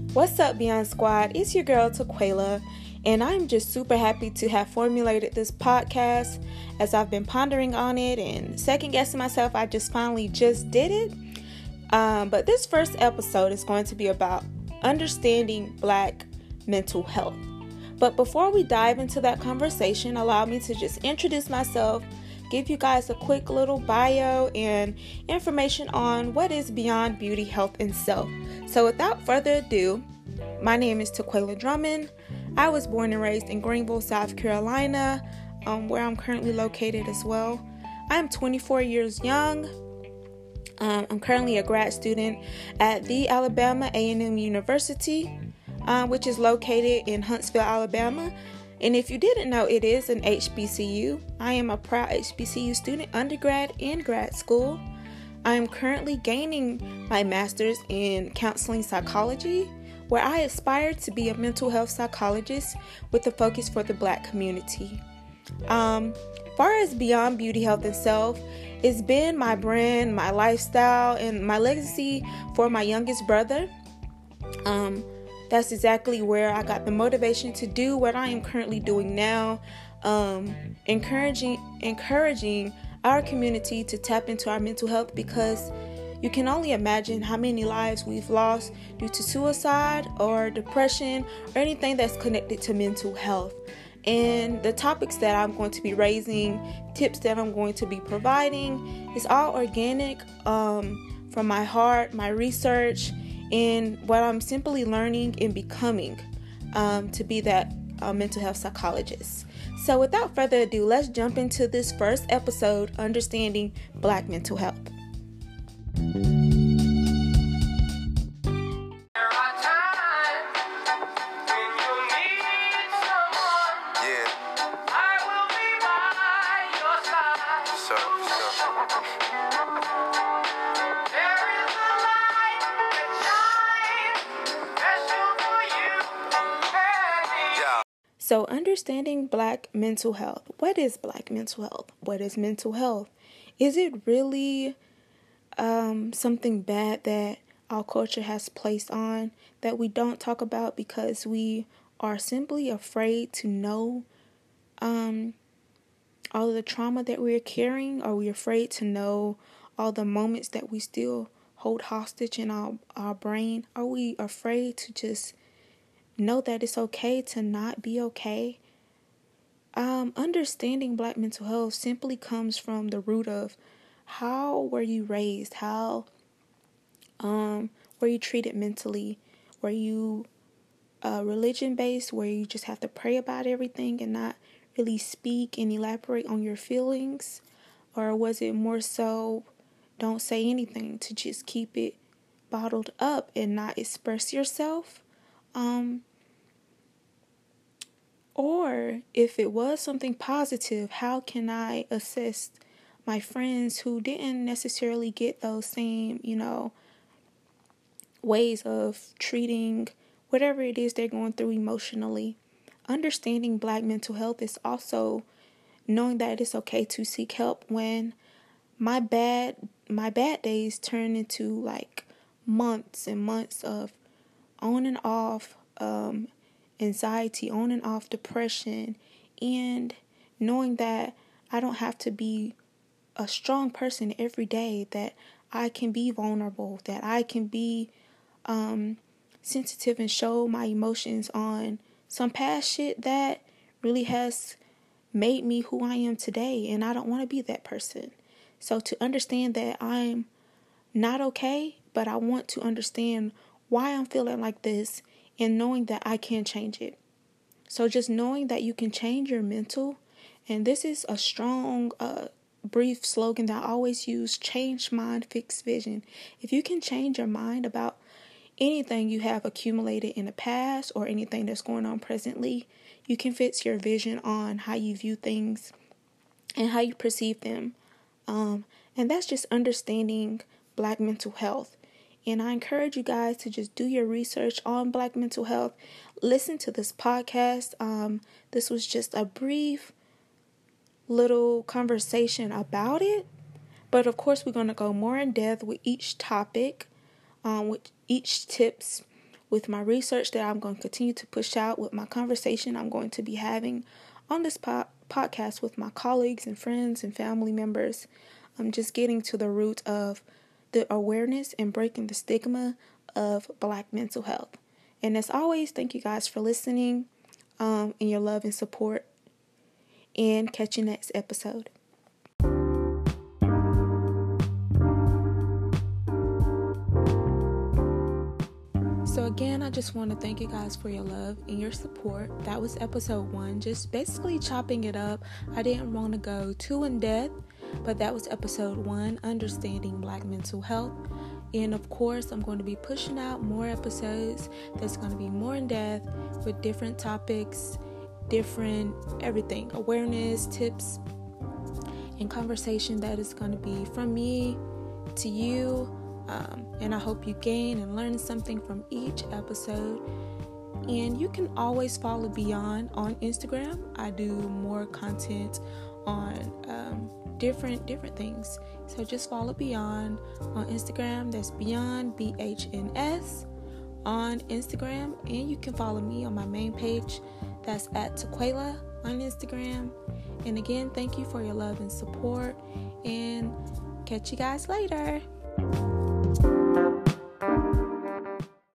What's up, Beyond Squad? It's your girl, Taquela, and I'm just super happy to have formulated this podcast. As I've been pondering on it and second-guessing myself, I finally did it. But this first episode is going to be about understanding Black mental health. But before we dive into that conversation, allow me to just introduce myself, give you guys a quick little bio and information on what is Beyond Beauty, Health, and Self. So without further ado, my name is Taquela Drummond. I was born and raised in Greenville, South Carolina, where I'm currently located as well. I am 24 years young. I'm currently a grad student at the Alabama A&M University, which is located in Huntsville, Alabama. And if you didn't know, it is an HBCU. I am a proud HBCU student, undergrad and grad school. I am currently gaining my master's in counseling psychology, where I aspire to be a mental health psychologist with a focus for the Black community. Far as Beyond Beauty, Health, and Self, it's been my brand, my lifestyle, and my legacy for my youngest brother. That's exactly where I got the motivation to do what I am currently doing now, encouraging our community to tap into our mental health, because you can only imagine how many lives we've lost due to suicide or depression or anything that's connected to mental health. And the topics that I'm going to be raising, tips that I'm going to be providing, is all organic from my heart, my research, and what I'm simply learning and becoming to be that mental health psychologist. So without further ado, let's jump into this first episode, Understanding Black Mental Health. So understanding Black mental health. What is Black mental health? What is mental health? Is it really something bad that our culture has placed on that we don't talk about because we are simply afraid to know all of the trauma that we're carrying? Are we afraid to know all the moments that we still hold hostage in our brain? Are we afraid to just know that it's okay to not be okay? Understanding Black mental health simply comes from the root of how were you raised? How were you treated mentally? Were you religion-based, where you just have to pray about everything and not really speak and elaborate on your feelings? Or was it more so don't say anything, to just keep it bottled up and not express yourself? Or if it was something positive, how can I assist my friends who didn't necessarily get those same, ways of treating whatever it is they're going through emotionally? Understanding Black mental health is also knowing that it's okay to seek help when my bad days turn into like months and months of on and off anxiety, on and off depression, and knowing that I don't have to be a strong person every day, that I can be vulnerable, that I can be sensitive and show my emotions on some past shit that really has made me who I am today, and I don't want to be that person. So to understand that I'm not okay, but I want to understand why I'm feeling like this, and knowing that I can change it. So just knowing that you can change your mental, and this is a strong, brief slogan that I always use: change mind, fix vision. If you can change your mind about anything you have accumulated in the past or anything that's going on presently, you can fix your vision on how you view things and how you perceive them. And that's just understanding Black mental health. And I encourage you guys to just do your research on Black mental health. Listen to this podcast. This was just a brief little conversation about it. But of course, we're going to go more in depth with each topic, with each tips with my research that I'm going to continue to push out, with my conversation I'm going to be having on this podcast with my colleagues and friends and family members. I'm just getting to the root of the awareness and breaking the stigma of Black mental health. And as always, thank you guys for listening, and your love and support. And catch you next episode. So again, I just want to thank you guys for your love and your support. That was episode 1, just basically chopping it up. I didn't want to go too in depth, but that was episode 1, Understanding Black Mental Health. And of course, I'm going to be pushing out more episodes that's going to be more in depth with different topics, different everything, awareness, tips, and conversation that is going to be from me to you. And I hope you gain and learn something from each episode. And you can always follow Beyond on Instagram. I do more content on different things. So just follow Beyond on Instagram. That's Beyond BHNS on Instagram. And you can follow me on my main page. That's at Tequila on Instagram. And again, thank you for your love and support. And catch you guys later.